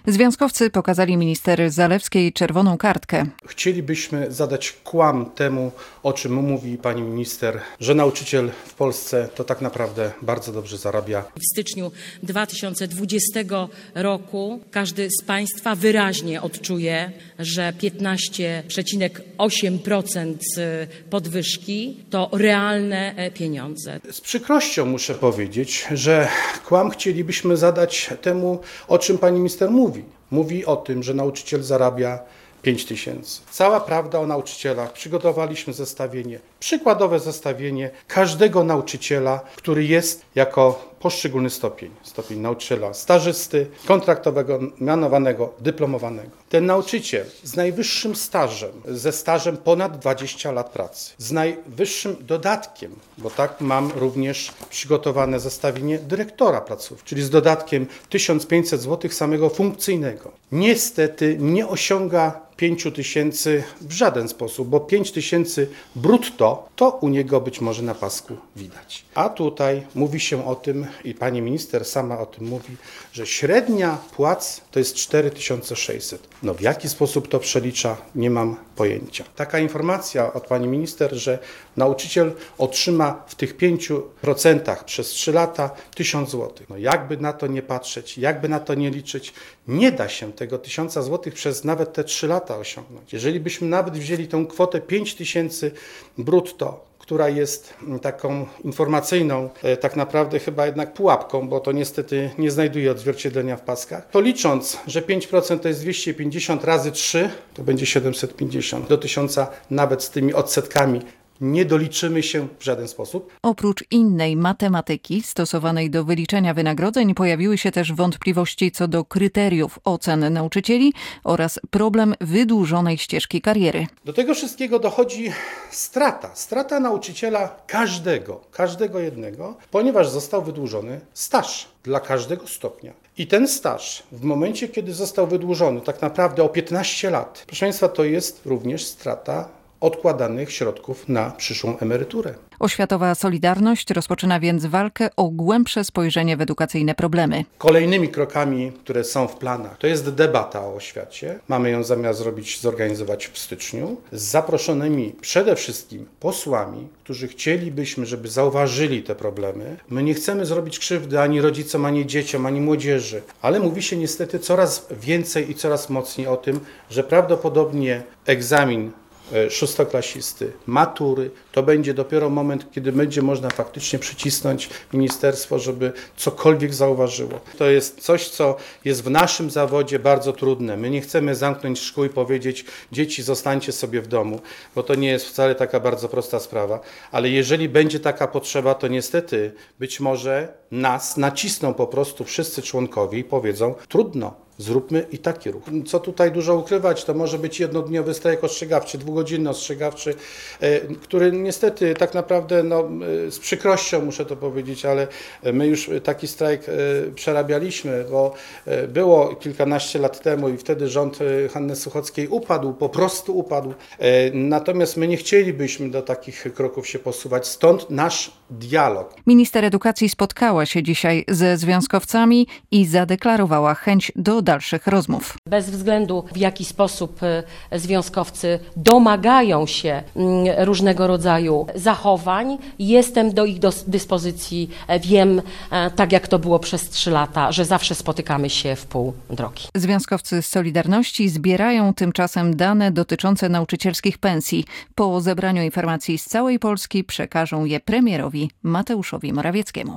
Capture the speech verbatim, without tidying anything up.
Związkowcy pokazali minister Zalewskiej czerwoną kartkę. Chcielibyśmy zadać kłam temu, o czym mówi pani minister, że nauczyciel w Polsce to tak naprawdę bardzo dobrze zarabia. W styczniu dwa tysiące dwudziestego roku każdy z Państwa wyraźnie odczuje, że piętnaście przecinek osiem procent podwyżki to realne pieniądze. Z przykrością muszę powiedzieć, że kłam chcielibyśmy zadać temu, o czym pani minister mówi. Mówi o tym, że nauczyciel zarabia pięć tysięcy. Cała prawda o nauczycielach. Przygotowaliśmy zestawienie, przykładowe zestawienie każdego nauczyciela, który jest jako poszczególny stopień. Stopień nauczyciela stażysty, kontraktowego, mianowanego, dyplomowanego. Ten nauczyciel z najwyższym stażem, ze stażem ponad dwadzieścia lat pracy, z najwyższym dodatkiem, bo tak mam również przygotowane zestawienie dyrektora placówki, czyli z dodatkiem tysiąc pięćset złotych samego funkcyjnego. Niestety nie osiąga pięć tysięcy w żaden sposób, bo pięć tysięcy brutto to u niego być może na pasku widać. A tutaj mówi się o tym i pani minister sama o tym mówi, że średnia płac to jest cztery tysiące sześćset. No w jaki sposób to przelicza, nie mam pojęcia. Taka informacja od pani minister, że nauczyciel otrzyma w tych pięciu procentach przez trzy lata tysiąc złotych. No jakby na to nie patrzeć, jakby na to nie liczyć, nie da się tego tysiąca złotych przez nawet te trzy lata osiągnąć. Jeżeli byśmy nawet wzięli tę kwotę pięć tysięcy brutto, która jest taką informacyjną, tak naprawdę chyba jednak pułapką, bo to niestety nie znajduje odzwierciedlenia w paskach, to licząc, że pięć procent to jest dwieście pięćdziesiąt razy trzy, to będzie siedemset pięćdziesiąt. Do tysiąca nawet z tymi odsetkami nie doliczymy się w żaden sposób. Oprócz innej matematyki stosowanej do wyliczenia wynagrodzeń pojawiły się też wątpliwości co do kryteriów ocen nauczycieli oraz problem wydłużonej ścieżki kariery. Do tego wszystkiego dochodzi strata. Strata nauczyciela każdego, każdego jednego, ponieważ został wydłużony staż dla każdego stopnia. I ten staż w momencie, kiedy został wydłużony tak naprawdę o piętnaście lat, proszę Państwa, to jest również strata odkładanych środków na przyszłą emeryturę. Oświatowa Solidarność rozpoczyna więc walkę o głębsze spojrzenie w edukacyjne problemy. Kolejnymi krokami, które są w planach, to jest debata o oświacie. Mamy ją zamiar zrobić, zorganizować w styczniu z zaproszonymi przede wszystkim posłami, którzy chcielibyśmy, żeby zauważyli te problemy. My nie chcemy zrobić krzywdy ani rodzicom, ani dzieciom, ani młodzieży, ale mówi się niestety coraz więcej i coraz mocniej o tym, że prawdopodobnie egzamin szóstoklasisty, matury, to będzie dopiero moment, kiedy będzie można faktycznie przycisnąć ministerstwo, żeby cokolwiek zauważyło. To jest coś, co jest w naszym zawodzie bardzo trudne. My nie chcemy zamknąć szkół i powiedzieć, dzieci zostańcie sobie w domu, bo to nie jest wcale taka bardzo prosta sprawa, ale jeżeli będzie taka potrzeba, to niestety być może nas nacisną po prostu wszyscy członkowie i powiedzą, trudno. Zróbmy i taki ruch. Co tutaj dużo ukrywać, to może być jednodniowy strajk ostrzegawczy, dwugodzinny ostrzegawczy, który niestety tak naprawdę no, z przykrością muszę to powiedzieć, ale my już taki strajk przerabialiśmy, bo było kilkanaście lat temu i wtedy rząd Hanny Suchockiej upadł, po prostu upadł. Natomiast my nie chcielibyśmy do takich kroków się posuwać, stąd nasz dialog. Minister edukacji spotkała się dzisiaj ze związkowcami i zadeklarowała chęć do dalszych rozmów. Bez względu w jaki sposób związkowcy domagają się różnego rodzaju zachowań, jestem do ich dyspozycji. Wiem, tak jak to było przez trzy lata, że zawsze spotykamy się w pół drogi. Związkowcy z Solidarności zbierają tymczasem dane dotyczące nauczycielskich pensji. Po zebraniu informacji z całej Polski przekażą je premierowi Mateuszowi Morawieckiemu.